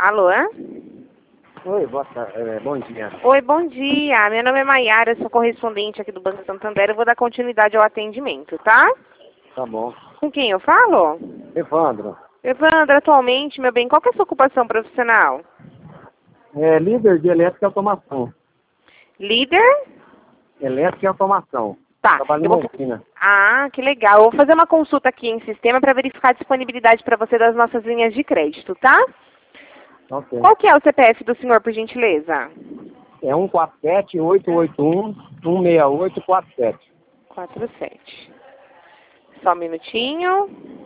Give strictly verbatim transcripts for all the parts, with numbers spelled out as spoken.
Alô? Oi, boa tarde. É, bom dia. Oi, bom dia. Meu nome é Maiara, eu sou correspondente aqui do Banco Santander. Eu vou dar continuidade ao atendimento, tá? Tá bom. Com quem eu falo? Evandro, Evandro, atualmente, meu bem, qual que é a sua ocupação profissional? é líder de elétrica e automação. Líder? Elétrica e automação. Tá. Trabalho Eu em vou... Londrina. Ah, que legal. Eu vou fazer uma consulta aqui em sistema para verificar a disponibilidade para você das nossas linhas de crédito, tá? Ok. Qual que é o C P F do senhor, por gentileza? É um quatro sete, oito oito um, um seis oito quatro sete. quatro sete. Só um minutinho.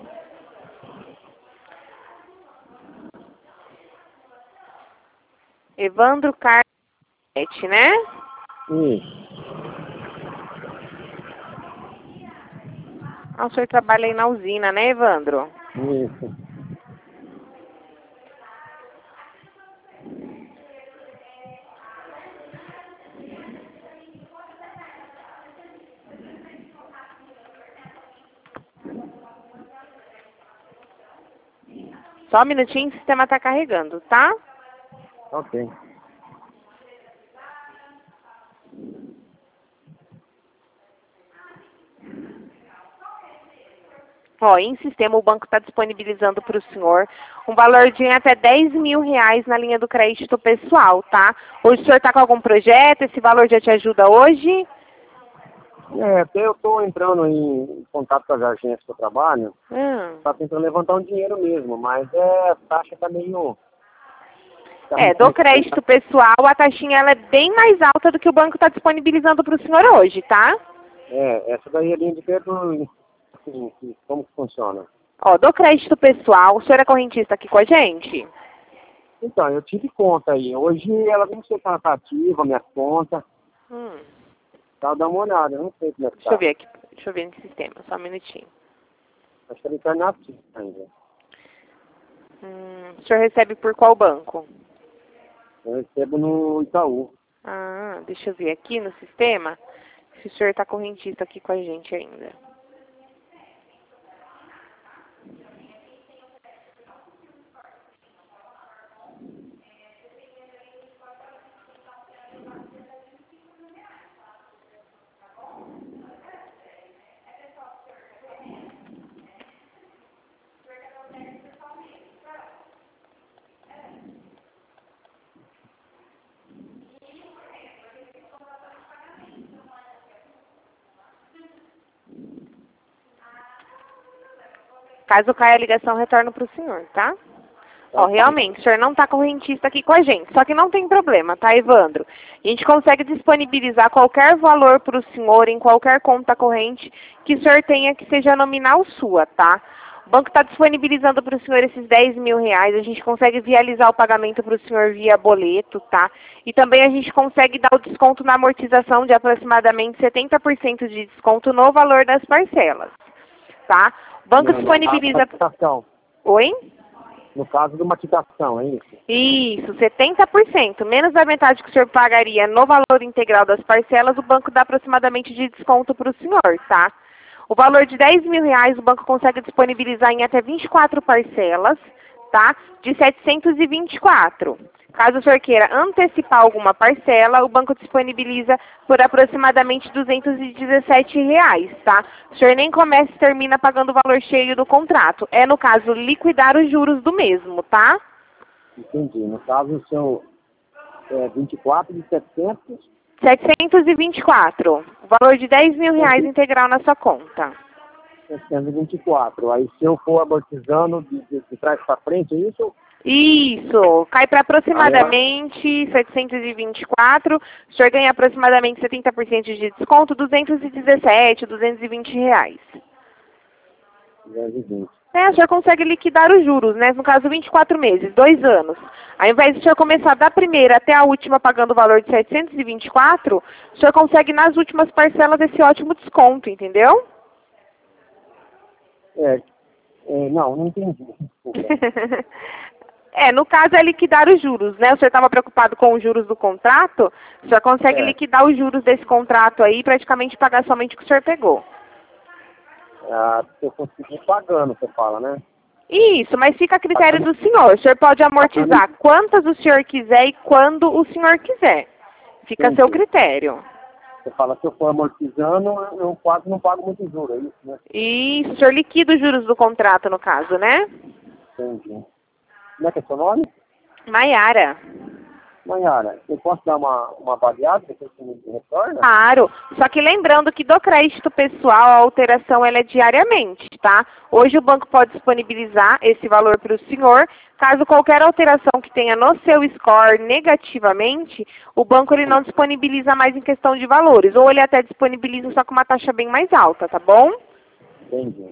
Evandro Carnet, né? Isso, Ah, o senhor trabalha aí na usina, né, Evandro? isso. Só um minutinho, o sistema tá carregando, tá? Ok. Ó, em sistema o banco está disponibilizando para o senhor um valor de até dez mil reais na linha do crédito pessoal, tá? Hoje o senhor está com algum projeto? Esse valor já te ajuda hoje? É, até eu estou entrando em contato com as agências que eu trabalho. Hum. Tá tentando levantar um dinheiro mesmo, mas é, a taxa tá meio... Tá É, muito do crédito pessoal, a taxinha ela é bem mais alta do que o banco está disponibilizando para o senhor hoje, tá? É, essa daí é linha de crédito, assim, que- como que funciona? Ó, do crédito pessoal, o senhor é correntista aqui com a gente? Então, eu tive conta aí. Hoje ela não sei se ela tá ativa, minha conta. Hum. Tá, dá uma olhada, eu não sei como é que Deixa eu tá. ver aqui, deixa eu ver no sistema, só um minutinho. Acho que ele tá inativa ainda. Hum, o senhor recebe por qual banco? Eu recebo no Itaú. Ah, deixa eu ver aqui no sistema se o senhor está correntista aqui com a gente ainda. Caso caia a ligação, retorno para o senhor, tá? Ó, realmente, o senhor não está correntista aqui com a gente, só que não tem problema, tá, Evandro? A gente consegue disponibilizar qualquer valor para o senhor em qualquer conta corrente que o senhor tenha que seja nominal sua, tá? O banco está disponibilizando para o senhor esses dez mil reais, a gente consegue vializar o pagamento para o senhor via boleto, tá? E também a gente consegue dar o desconto na amortização de aproximadamente setenta por cento de desconto no valor das parcelas, tá? O banco Não, disponibiliza... no caso da quitação. Oi? No caso de uma quitação, é isso? Isso, setenta por cento. Menos da metade que o senhor pagaria no valor integral das parcelas, o banco dá aproximadamente de desconto para o senhor, tá? O valor de dez mil reais o banco consegue disponibilizar em até vinte e quatro parcelas, tá? De setecentos e vinte e quatro. Caso o senhor queira antecipar alguma parcela, o banco disponibiliza por aproximadamente duzentos e dezessete reais, tá? O senhor nem começa e termina pagando o valor cheio do contrato. É, no caso, liquidar os juros do mesmo, tá? Entendi. No caso, são é, vinte e quatro de setecentos. setecentos e vinte e quatro. O valor de dez mil reais integral na sua conta. setecentos e vinte e quatro. Aí se eu for amortizando de, de, de trás para frente, é isso? Isso, cai para aproximadamente setecentos e vinte e quatro, o senhor ganha aproximadamente setenta por cento de desconto, duzentos e dezessete, duzentos e vinte reais. duzentos e vinte. É, o senhor consegue liquidar os juros, né? No caso, vinte e quatro meses, dois anos. Ao invés de o senhor começar da primeira até a última pagando o valor de setecentos e vinte e quatro, o senhor consegue nas últimas parcelas esse ótimo desconto, entendeu? É, é, não, não entendi. Desculpa. É, no caso é liquidar os juros, né? O senhor estava preocupado com os juros do contrato, o senhor consegue É. liquidar os juros desse contrato aí e praticamente pagar somente o que o senhor pegou. Ah, se eu conseguir pagando, você fala, né? Isso, mas fica a critério do senhor. O senhor pode amortizar quantas o senhor quiser e quando o senhor quiser. Fica a seu critério. Você fala, se eu for amortizando, eu quase não pago muito juros, é isso, né? Isso, o senhor liquida os juros do contrato, no caso, né? Entendi. Como é que é seu nome? Maiara. Maiara, eu posso dar uma, uma avaliada, depois você me retorna? Claro, só que lembrando que do crédito pessoal a alteração ela é diariamente, tá? Hoje o banco pode disponibilizar esse valor para o senhor. Caso qualquer alteração que tenha no seu score negativamente, o banco ele não disponibiliza mais em questão de valores, ou ele até disponibiliza só com uma taxa bem mais alta, tá bom? Entendi.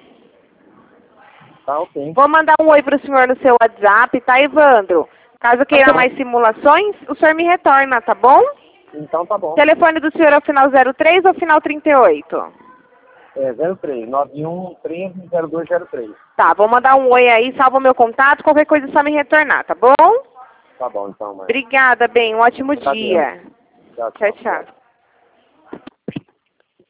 Tá, ok. Vou mandar um oi para o senhor no seu WhatsApp, tá, Evandro? Caso queira mais simulações, o senhor me retorna, tá bom? Então tá bom. O telefone do senhor é o final zero três ou final trinta e oito? É zero três, nove um treze zero dois zero três. Tá, vou mandar um oi aí, salva o meu contato, qualquer coisa é só me retornar, tá bom? Tá bom, então, mãe. Obrigada, bem, um ótimo Tá dia. Tchau, Tchau, tchau.